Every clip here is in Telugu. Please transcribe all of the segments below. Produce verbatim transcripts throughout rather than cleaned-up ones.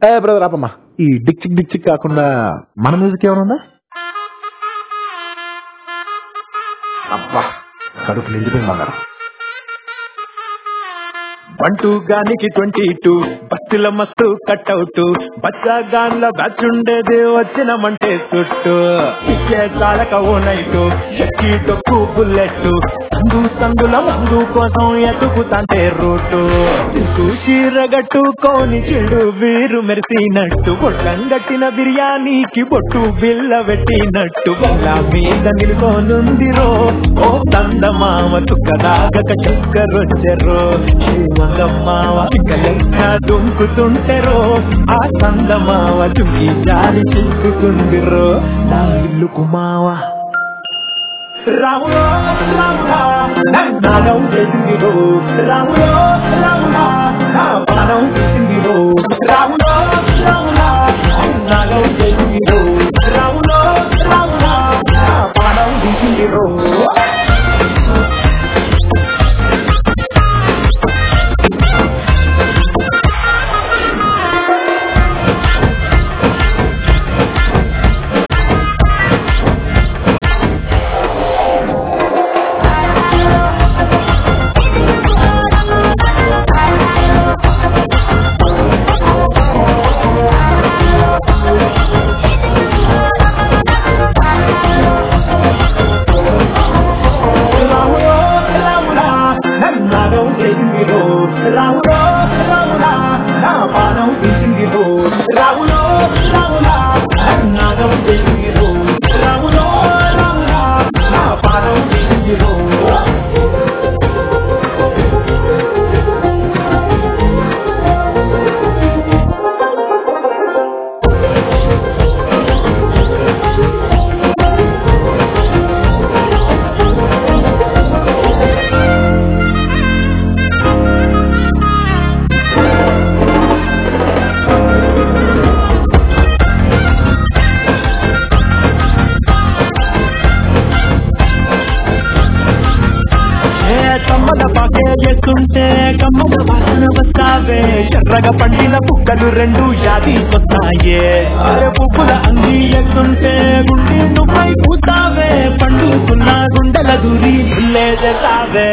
ఏ బ్రదర్ ఆపమ్మా, ఈ డిక్ చిక్ డిక్ చిక్ కాకుండా మన మ్యూజిక్ ఏమైనా ఉందా? అబ్బా కడుపు నిండిపోయింది బంగారం. వన్ టూ గానికి ట్వంటీ టూ బస్సుల మస్తు కట్అవుట్ బచ్చా గాన్ల బ్యాచ్ ఉండేది వచ్చినమంటే చుట్టూ ఇచ్చే చాలక ఓ నైటు ఎక్కి డొక్కు బుల్లెట్ సందు సందుల మందు కోసం ఎతుకుతాంటే రూటు చీరగట్టుకోని చెడు వీరు మెరిసినట్టు బొట్టం గట్టిన బిర్యానీకి బొట్టు బిల్ల పెట్టినట్టు బల్ల మీద నిలుకోనుందిరో ఓ తందమామ చుక్కదాగక చక్కరొచ్చెరో మంగమ్మావ లెక్క దుంకుతుంటెరో ఆ సందమావ చుంకి జారి చిక్కుకుందిరో నా ఇల్లు కుమావ రాములో రాములా నాగం చేసిందిరో రాములో రాములా నా పానం చేసిందిరో రాములో రాములా నాగం చేసిందిరో రాములో రాములా నా పానం చేసిందిరో. చేస్తుంటే కమ్మల వాసన వస్తావే ఎర్రగా పండిన పుక్కలు రెండు యాది వస్తాయే అరే పువ్వుల అంగి ఎత్తుంటే గుండె నువ్వై పూతావే పండుకున్న గుండెల దూరి లేదావే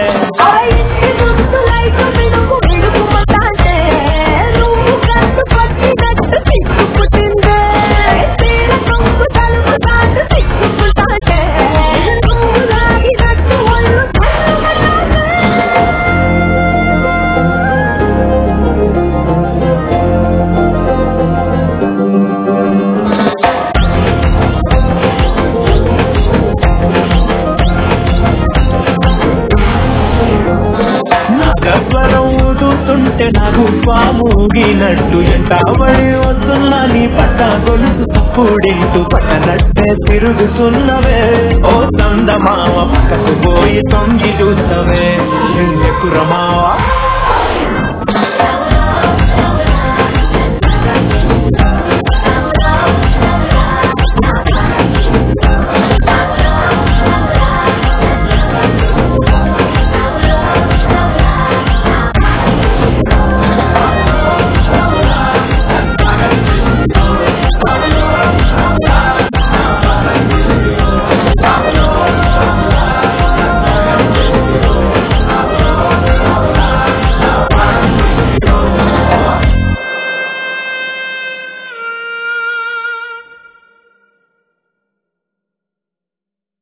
నాకు పాముగినట్టు ఎంటాబడి వస్తున్నా నీ పట్ట గొలుసు తప్పుడింటూ పట్టనట్టే తిరుగుతున్నవే ఓ తందమావ పక్కకు పోయి తొంగి చూస్తవే ఎక్కురమావా